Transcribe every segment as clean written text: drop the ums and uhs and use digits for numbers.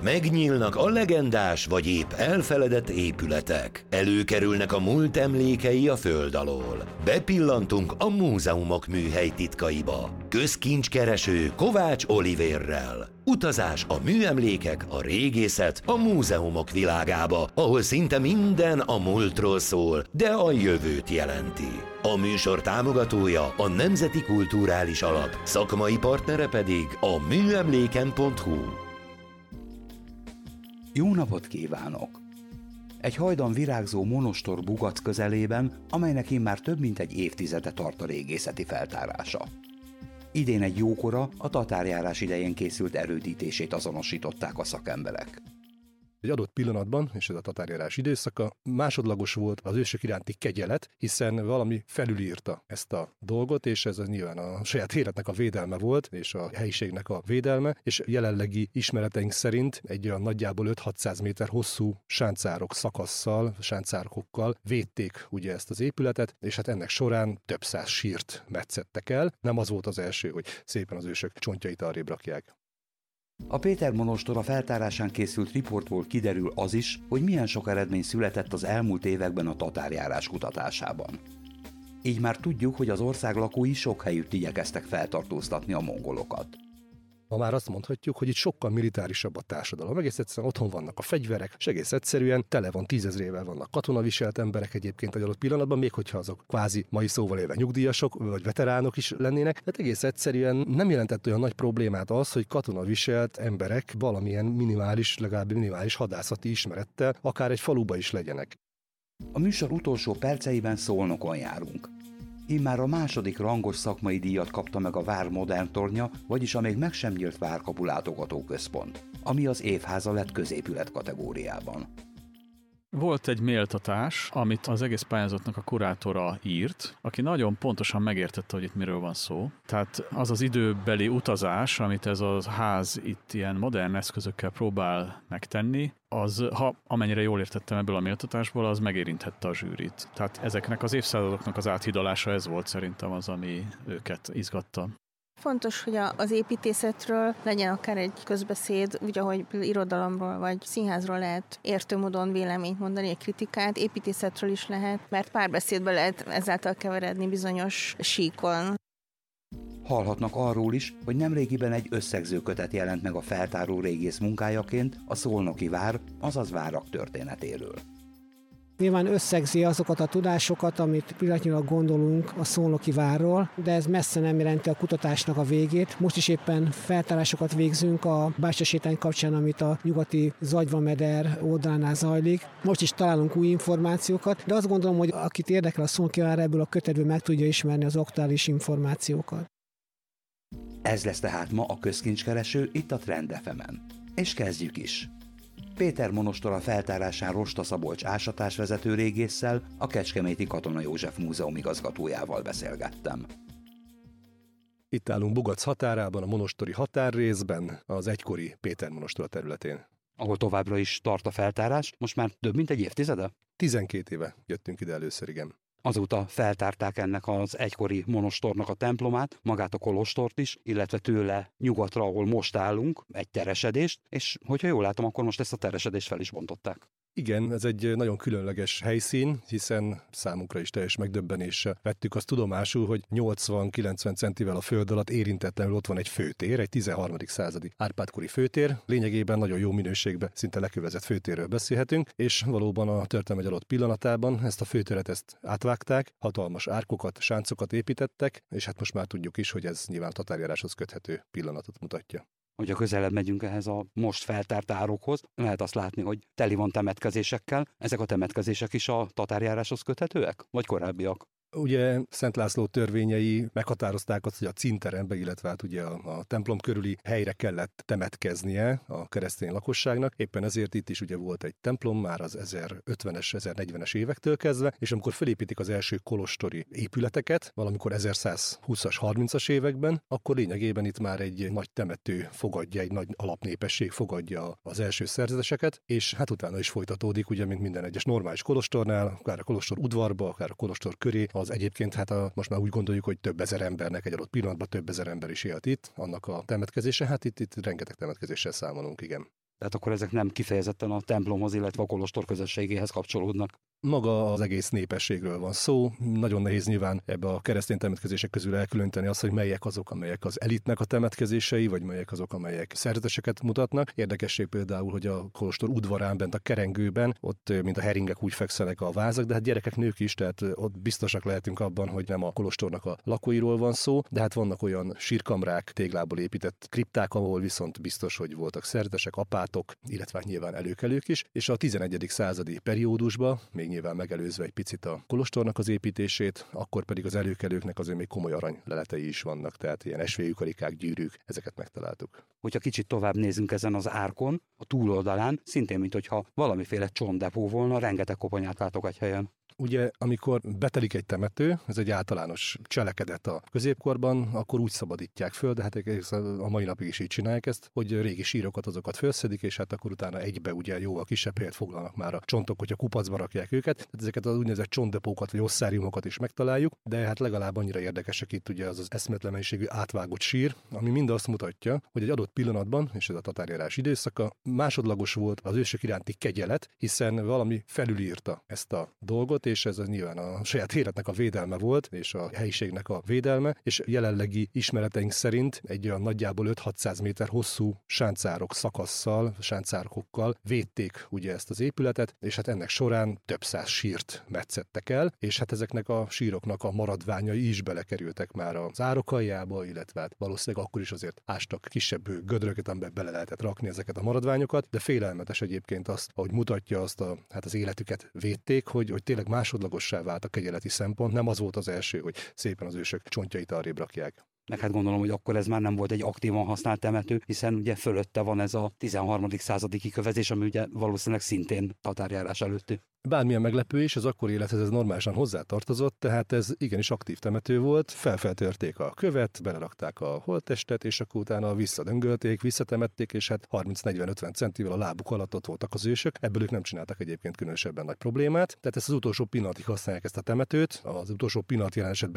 Megnyílnak a legendás vagy épp elfeledett épületek. Előkerülnek a múlt emlékei a föld alól. Bepillantunk a múzeumok műhely titkaiba. Közkincskereső Kovács Olivérrel. Utazás a műemlékek, a régészet, a múzeumok világába, ahol szinte minden a múltról szól, de a jövőt jelenti. A műsor támogatója a Nemzeti Kulturális Alap, szakmai partnere pedig a műemléken.hu. Jó napot kívánok! Egy hajdan virágzó monostor Bugac közelében, amelynek immár több mint egy évtizede tart a régészeti feltárása. Idén egy jókora, a tatárjárás idején készült erődítését azonosították a szakemberek. Egy adott pillanatban, és ez a tatárjárás időszaka, másodlagos volt az ősök iránti kegyelet, hiszen valami felülírta ezt a dolgot, és ez nyilván a saját életnek a védelme volt, és a helyiségnek a védelme, és jelenlegi ismereteink szerint egy olyan nagyjából 5-600 méter hosszú sáncárok szakasszal, sáncárokkal védték ugye ezt az épületet, és hát ennek során több száz sírt metszettek el. Nem az volt az első, hogy szépen az ősök csontjait arrébb rakják. A Péter monostora feltárásán készült riportból kiderül az is, hogy milyen sok eredmény született az elmúlt években a tatárjárás kutatásában. Így már tudjuk, hogy az ország lakói sok helyütt igyekeztek feltartóztatni a mongolokat. Ma már azt mondhatjuk, hogy itt sokkal militárisabb a társadalom. Egész egyszerűen otthon vannak a fegyverek, és egész egyszerűen tele van 10 000-ével vannak katonaviselt emberek egyébként egy adott pillanatban, még hogyha azok kvázi mai szóval élve nyugdíjasok vagy veteránok is lennének. Tehát egész egyszerűen nem jelentett olyan nagy problémát az, hogy katonaviselt emberek valamilyen minimális, legalább minimális hadászati ismerettel akár egy faluba is legyenek. A műsor utolsó perceiben Szolnokon járunk. Immár a második rangos szakmai díjat kapta meg a vár modern tornya, vagyis a még meg sem nyílt várkapu látogatóközpont, ami az évháza lett középület kategóriában. Volt egy méltatás, amit az egész pályázatnak a kurátora írt, aki nagyon pontosan megértette, hogy itt miről van szó. Tehát az az időbeli utazás, amit ez a ház itt ilyen modern eszközökkel próbál megtenni, az, ha amennyire jól értettem ebből a méltatásból, az megérinthette a zsűrit. Tehát ezeknek az évszázadoknak az áthidalása, ez volt szerintem az, ami őket izgatta. Fontos, hogy az építészetről legyen akár egy közbeszéd, úgy, ahogy irodalomról vagy színházról lehet értő módon véleményt mondani, egy kritikát, építészetről is lehet, mert párbeszédbe lehet ezáltal keveredni bizonyos síkon. Hallhatnak arról is, hogy nemrégiben egy összegző kötet jelent meg a feltáró régész munkájaként a szolnoki vár, azaz várak történetéről. Nyilván összegzi azokat a tudásokat, amit pillanatnyilag gondolunk a szolnoki várról, de ez messze nem jelenti a kutatásnak a végét. Most is éppen feltárásokat végzünk a bácsasétány kapcsán, amit a nyugati Zagyva-meder oldalánál zajlik. Most is találunk új információkat, de azt gondolom, hogy akit érdekel a szolnoki vár, ebből a kötetből meg tudja ismerni az aktuális információkat. Ez lesz tehát ma a közkincskereső itt a Trend FM-en. És kezdjük is! Péter monostora feltárásán Rosta Szabolcs ásatásvezető régésszel, a Kecskeméti Katona József Múzeum igazgatójával beszélgettem. Itt állunk Bugac határában, a monostori határrészben, az egykori Péter monostora területén. Ahol továbbra is tart a feltárás, most már több mint egy évtizede? 12 éve jöttünk ide először, igen. Azóta feltárták ennek az egykori monostornak a templomát, magát a kolostort is, illetve tőle nyugatra, ahol most állunk, egy teresedést, és hogyha jól látom, akkor most ezt a teresedést fel is bontották. Igen, ez egy nagyon különleges helyszín, hiszen számunkra is teljes megdöbbenéssel vettük azt tudomásul, hogy 80-90 centivel a föld alatt érintetlenül ott van egy főtér, egy 13. századi Árpád-kori főtér. Lényegében nagyon jó minőségben, szinte lekövezett főtérről beszélhetünk, és valóban a történelem egy adott pillanatában ezt a főtéret átvágták, hatalmas árkokat, sáncokat építettek, és hát most már tudjuk is, hogy ez nyilván tatárjáráshoz köthető pillanatot mutatja. Hogyha közelebb megyünk ehhez a most feltárt árokhoz, lehet azt látni, hogy teli van temetkezésekkel. Ezek a temetkezések is a tatárjáráshoz köthetőek? Vagy korábbiak? Ugye Szent László törvényei meghatározták azt, hogy a cinterembe, illetve hát ugye a templom körüli helyre kellett temetkeznie a keresztény lakosságnak. Éppen ezért itt is ugye volt egy templom már az 1050-es, 1040-es évektől kezdve, és amikor felépítik az első kolostori épületeket, valamikor 1120-as, 30-as években, akkor lényegében itt már egy nagy temető fogadja, egy nagy alapnépesség fogadja az első szerzeteseket, és hát utána is folytatódik, ugye, mint minden egyes normális kolostornál, akár a kolostor udvarba, akár a kolostor köré, az egyébként hát most már úgy gondoljuk, hogy több ezer embernek egy adott pillanatban több ezer ember is élt itt, annak a temetkezése, hát itt rengeteg temetkezéssel számolunk, igen. Tehát akkor ezek nem kifejezetten a templomhoz, illetve a kolostor közösségéhez kapcsolódnak. Maga az egész népességről van szó. Nagyon nehéz nyilván ebbe a keresztény temetkezések közül elkülöníteni azt, hogy melyek azok, amelyek az elitnek a temetkezései, vagy melyek azok, amelyek szerzeteseket mutatnak. Érdekesség például, hogy a kolostor udvarán bent a kerengőben, ott mint a heringek úgy fekszenek a vázak, de hát gyerekek, nők is, tehát ott biztosak lehetünk abban, hogy nem a kolostornak a lakóiról van szó, de hát vannak olyan sírkamrák, téglából épített kripták, ahol viszont biztos, hogy voltak szerzetesek, apátok, illetve nyilván előkelők is, és a 11. századi periódusban, még nyilván megelőzve egy picit a kolostornak az építését, akkor pedig az előkelőknek azért még komoly aranyleletei is vannak, tehát ilyen esvélyű karikák, gyűrűk, ezeket megtaláltuk. Hogyha kicsit tovább nézünk ezen az árkon, a túloldalán, szintén minthogyha valamiféle csontdepó volna, rengeteg koponyát látok egy helyen. Ugye, amikor betelik egy temető, ez egy általános cselekedet a középkorban, akkor úgy szabadítják föl, de hát a mai napig is így csinálják ezt, hogy régi sírokat azokat felszedik, és hát akkor utána egybe ugye jóval kisebb helyet foglalnak már a csontok, hogyha kupacba rakják őket. Tehát ezeket az úgynevezett csontdepókat vagy osszáriumokat is megtaláljuk, de hát legalább annyira érdekesek itt ugye az eszméletlen mennyiségű átvágott sír, ami mind azt mutatja, hogy egy adott pillanatban, és ez a tatárjárás időszaka, másodlagos volt az ősök iránti kegyelet, hiszen valami felülírta ezt a dolgot, és ez nyilván a saját életnek a védelme volt, és a helyiségnek a védelme, és jelenlegi ismereteink szerint egy olyan nagyjából 5-600 méter hosszú sáncárok szakasszal, sáncárokkal védték ugye ezt az épületet, és hát ennek során több száz sírt metszettek el, és hát ezeknek a síroknak a maradványai is belekerültek már az árok aljába, illetve hát valószínűleg akkor is azért ástak kisebb gödröket, amiben bele lehetett rakni ezeket a maradványokat, de félelmetes egyébként azt, ahogy mutatja azt hát az életüket védték, hogy tényleg másodlagossá vált a kegyeleti szempont, nem az volt az első, hogy szépen az ősök csontjait arrébb rakják. Meg hát gondolom, hogy akkor ez már nem volt egy aktívan használt temető, hiszen ugye fölötte van ez a 13. századi kikövezés, ami ugye valószínűleg szintén tatárjárás előtti. Bármilyen meglepő is, az akkori élethez ez normálisan hozzátartozott, tehát ez igenis aktív temető volt, felfeltörték a követ, belerakták a holttestet, és akkor utána visszadöngölték, visszatemették, és hát 30-40-50 centivel a lábuk alatt ott voltak az ősök, ebből ők nem csináltak egyébként különösebben nagy problémát, tehát ezt az utolsó pillanatig használják ezt a temetőt, az utolsó pillanat jelen esetben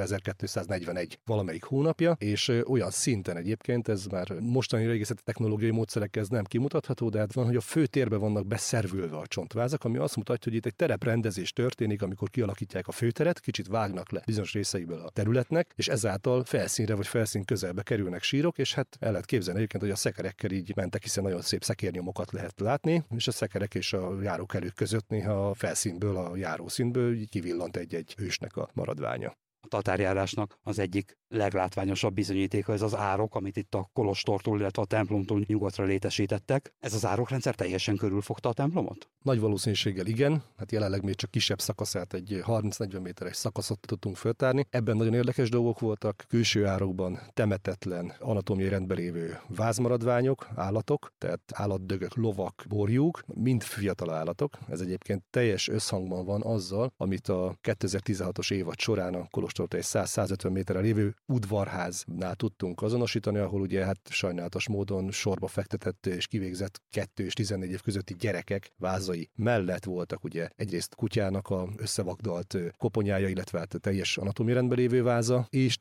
1241 valamelyik hónapja, és olyan szinten egyébként, ez már mostani régészeti technológiai módszerekkel ez nem kimutatható, de hát van, hogy a főtérbe vannak beszervülve a csontvázak, ami azt mutatja, hogy itt egy tereprendezés történik, amikor kialakítják a főteret, kicsit vágnak le bizonyos részeiből a területnek, és ezáltal felszínre vagy felszín közelbe kerülnek sírok, és hát el lehet képzelni egyébként, hogy a szekerekkel így mentek, hiszen nagyon szép szekérnyomokat lehet látni, és a szekerek és a járókelők között néha a felszínből, a járószínből így kivillant egy-egy ősnek a maradványa. A tatárjárásnak az egyik leglátványosabb bizonyítéka ez az árok, amit itt a kolostortól, illetve a templomtól nyugatra létesítettek. Ez az árokrendszer teljesen körülfogta a templomot? Nagy valószínűséggel igen, hát jelenleg még csak kisebb szakaszát, egy 30-40 méteres szakaszot tudtunk föltárni. Ebben nagyon érdekes dolgok voltak, külső árokban temetetlen anatómiai rendben lévő vázmaradványok, állatok, tehát állatdögök, lovak, borjúk, mind fiatal állatok. Ez egyébként teljes összhangban van azzal, amit a 2016-os évad során a kolostortól egy 100-150 méterre lévő udvarháznál tudtunk azonosítani, ahol ugye hát sajnálatos módon sorba fektetett és kivégzett 2 és 14 év közötti gyerekek vázai mellett voltak ugye egyrészt kutyának a összevagdalt koponyája, illetve hát teljes anatómiai rendben lévő váza, és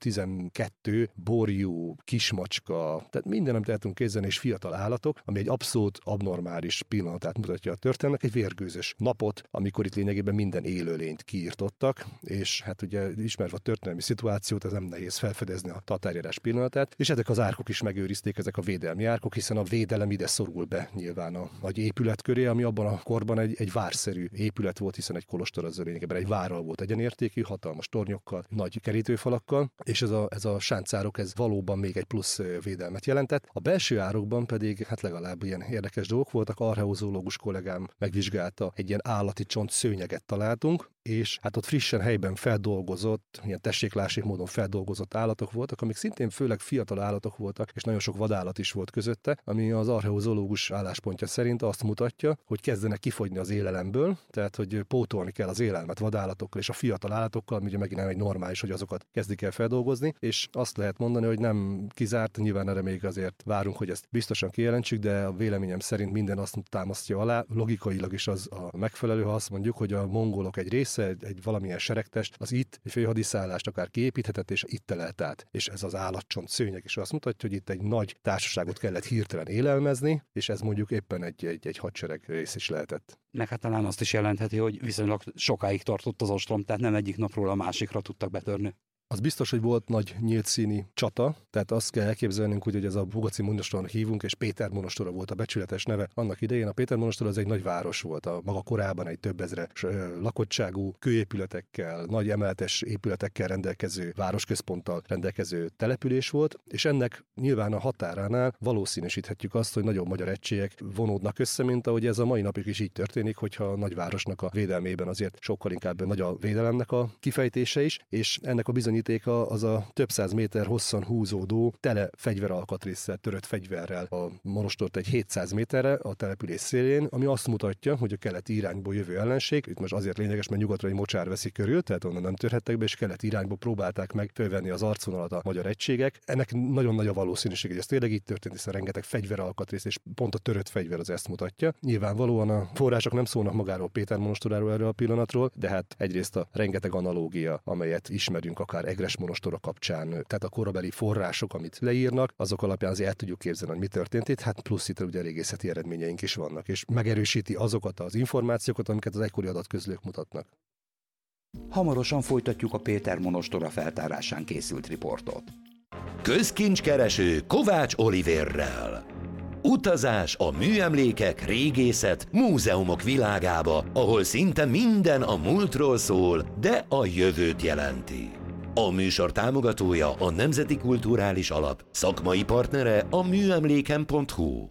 12 borjú, kismacska, tehát minden, amit el tudunk képzelni, és fiatal állatok, ami egy abszolút abnormális pillanatát mutatja a történetnek, egy vérgőzös napot, amikor itt lényegében minden élőlényt kiirtottak, és hát ugye ismerve a történelmi szituációt, ez nem nehéz felfedezni a tatárjárás pillanatát, és ezek az árkok is megőrizték, ezek a védelmi árkok, hiszen a védelem ide szorul be nyilván a nagy épület köré, ami abban a korban egy várszerű épület volt, hiszen egy kolostor az lényegében egy várral volt egyenértékű, hatalmas tornyokkal, nagy kerítőfalakkal, és ez a sáncárok, ez valóban még egy plusz védelmet jelentett. A belső árokban pedig hát legalább ilyen érdekes dolgok voltak, archeozoológus kollégám megvizsgálta, egy ilyen állati csont szőnyeget találtunk, és hát ott frissen helyben feldolgozott, ilyen tesséklási módon feldolgozott állatok voltak, amik szintén főleg fiatal állatok voltak, és nagyon sok vadállat is volt közötte, ami az archeozoológus álláspontja szerint azt mutatja, hogy kezdenek kifogyni az élelemből, tehát hogy pótolni kell az élelmet vadállatokkal és a fiatal állatokkal, ami ugye megint nem egy normális, hogy azokat kezdik el feldolgozni, és azt lehet mondani, hogy nem kizárt, nyilván erre még azért várunk, hogy ezt biztosan kijelentsük, de a véleményem szerint minden azt támasztja alá, logikailag is az a megfelelő, ha azt mondjuk, hogy a mongolok egy része össze egy valamilyen seregtest, az itt egy főhadiszállást akár kiépíthetett, és itt telelt át. És ez az állatcsont szőnyeg is azt mutatja, hogy itt egy nagy társaságot kellett hirtelen élelmezni, és ez mondjuk éppen egy hadsereg rész is lehetett. Meg hát talán azt is jelentheti, hogy viszonylag sokáig tartott az ostrom, tehát nem egyik napról a másikra tudtak betörni. Az biztos, hogy volt nagy nyílt színi csata, tehát azt kell elképzelnünk, hogy ez a Bugaci monostornak hívunk, és Péter monostora volt a becsületes neve. Annak idején a Péter monostor az egy nagy város volt, a maga korában egy több ezres lakottságú, kőépületekkel, nagy emeletes épületekkel rendelkező, városközponttal rendelkező település volt, és ennek nyilván a határánál valószínűsíthetjük azt, hogy nagyobb magyar egységek vonódnak össze, mint ahogy ez a mai napig is így történik, hogyha a nagyvárosnak a védelmében azért sokkal inkább nagy a védelemnek a kifejtése is, és ennek a bizonyítéka az a több száz méter hosszan húzódó tele fegyveralkatrészsel, törött fegyverrel a monostort egy 700 méterre a település szélén, ami azt mutatja, hogy a keleti irányból jövő ellenség, itt most azért lényeges, mert nyugatra egy mocsár veszi körül, tehát onnan nem törhettek be, és keleti irányból próbálták meg fölvenni az arcvonalat a magyar egységek. Ennek nagyon nagy a valószínűség, hogy ez tényleg így történt, hiszen rengeteg fegyveralkatrész, és pont a törött fegyver az ezt mutatja. Nyilvánvalóan a források nem szólnak magáról Péter monostoráról erről a pillanatról, de hát egyrészt a rengeteg analógia, amelyet ismerünk akár Egres monostora kapcsán, tehát a korabeli források, amit leírnak, azok alapján azért el tudjuk képzelni, hogy mi történt itt, hát plusz itt ugye régészeti eredményeink is vannak, és megerősíti azokat az információkat, amiket az egykori adatközlők mutatnak. Hamarosan folytatjuk a Péter monostora feltárásán készült riportot. Közkincskereső Kovács Olivérrel. Utazás a műemlékek, régészet, múzeumok világába, ahol szinte minden a múltról szól, de a jövőt jelenti. A műsor támogatója a Nemzeti Kulturális Alap, szakmai partnere a műemléken.hu.